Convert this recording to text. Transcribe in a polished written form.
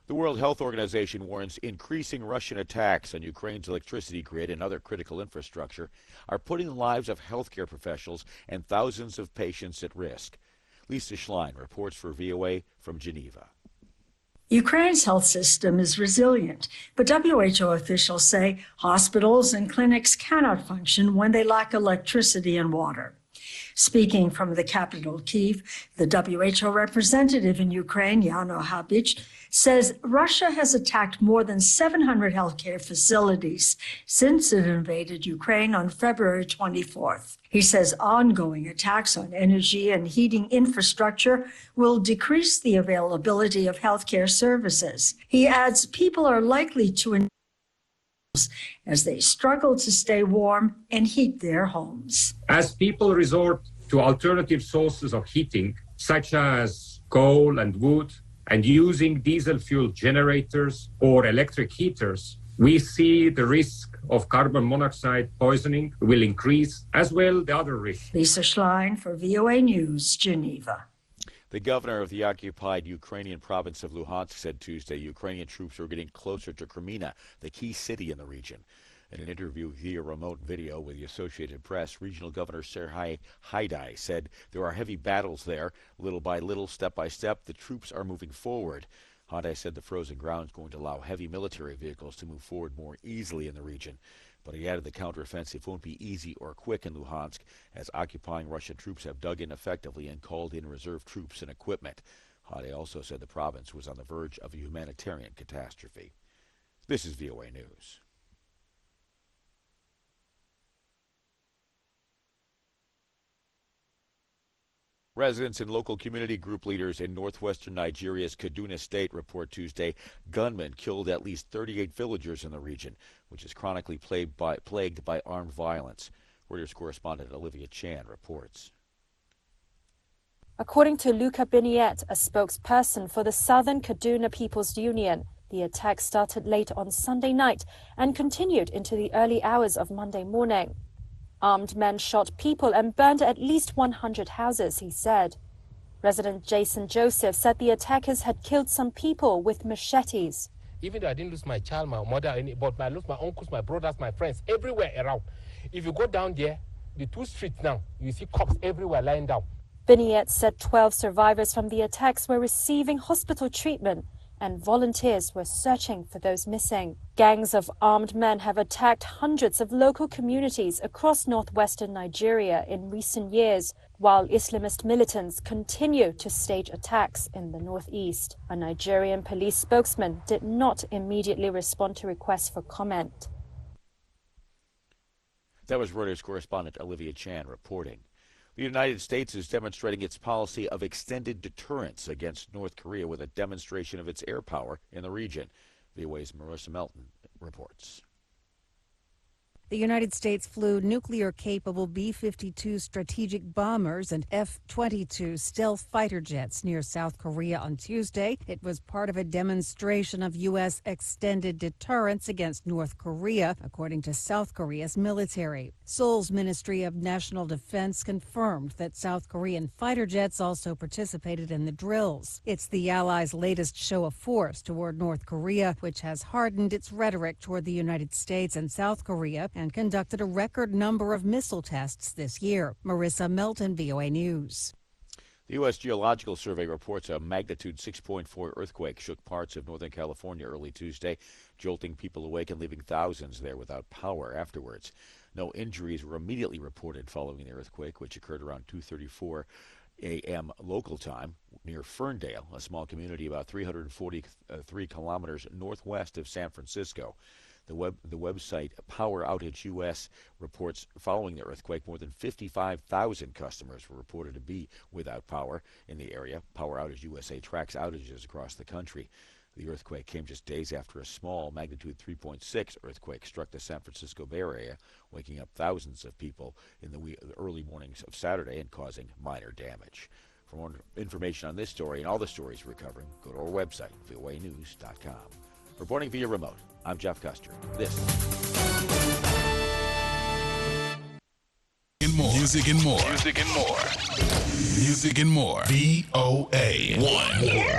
The World Health Organization warns increasing Russian attacks on Ukraine's electricity grid and other critical infrastructure are putting the lives of healthcare professionals and thousands of patients at risk. Lisa Schlein reports for VOA from Geneva. Ukraine's health system is resilient, but WHO officials say hospitals and clinics cannot function when they lack electricity and water. Speaking from the capital, Kyiv, the WHO representative in Ukraine, Yano Habich, says Russia has attacked more than 700 healthcare facilities since it invaded Ukraine on February 24th. He says ongoing attacks on energy and heating infrastructure will decrease the availability of healthcare services. He adds people are likely to as they struggle to stay warm and heat their homes. As people resort to alternative sources of heating, such as coal and wood, and using diesel-fueled generators or electric heaters, we see the risk of carbon monoxide poisoning will increase, as well the other risks. Lisa Schlein for VOA News, Geneva. The governor of the occupied Ukrainian province of Luhansk said Tuesday Ukrainian troops are getting closer to Kreminna, the key city in the region. In an interview via remote video with the Associated Press, Regional Governor Serhiy Haidai said there are heavy battles there. Little by little, step by step, the troops are moving forward. Haidai said the frozen ground is going to allow heavy military vehicles to move forward more easily in the region. But he added the counteroffensive won't be easy or quick in Luhansk, as occupying Russian troops have dug in effectively and called in reserve troops and equipment. Haidai also said the province was on the verge of a humanitarian catastrophe. This is VOA News. Residents and local community group leaders in northwestern Nigeria's Kaduna State report Tuesday gunmen killed at least 38 villagers in the region, which is chronically plagued by armed violence. Reuters correspondent Olivia Chan reports. According to Luca Biniet, a spokesperson for the Southern Kaduna People's Union, the attack started late on Sunday night and continued into the early hours of Monday morning. Armed men shot people and burned at least 100 houses, he said. Resident Jason Joseph said the attackers had killed some people with machetes. Even though I didn't lose my child, my mother, but I lost my uncles, my brothers, my friends, everywhere around. If you go down there, the 2 streets now, you see cops everywhere lying down. Biniet said 12 survivors from the attacks were receiving hospital treatment, and volunteers were searching for those missing. Gangs of armed men have attacked hundreds of local communities across northwestern Nigeria in recent years, while Islamist militants continue to stage attacks in the northeast. A Nigerian police spokesman did not immediately respond to requests for comment. That was Reuters correspondent Olivia Chan reporting. The United States is demonstrating its policy of extended deterrence against North Korea with a demonstration of its air power in the region. VOA's Marissa Melton reports. The United States flew nuclear-capable B-52 strategic bombers and F-22 stealth fighter jets near South Korea on Tuesday. It was part of a demonstration of U.S. extended deterrence against North Korea, according to South Korea's military. Seoul's Ministry of National Defense confirmed that South Korean fighter jets also participated in the drills. It's the Allies' latest show of force toward North Korea, which has hardened its rhetoric toward the United States and South Korea and conducted a record number of missile tests this year. Marissa Melton, VOA News. The U.S. Geological Survey reports a magnitude 6.4 earthquake shook parts of Northern California early Tuesday, jolting people awake and leaving thousands there without power afterwards. No injuries were immediately reported following the earthquake, which occurred around 2:34 a.m. local time near Ferndale, a small community about 343 kilometers northwest of San Francisco. The website Power Outage US reports following the earthquake, more than 55,000 customers were reported to be without power in the area. Power Outage USA tracks outages across the country. The earthquake came just days after a small magnitude 3.6 earthquake struck the San Francisco Bay Area, waking up thousands of people in the early mornings of Saturday and causing minor damage. For more information on this story and all the stories we're covering, go to our website, voanews.com. Reporting via remote, I'm Jeff Custer. This and more. Music and more. Music and more. Music and more. VOA 1.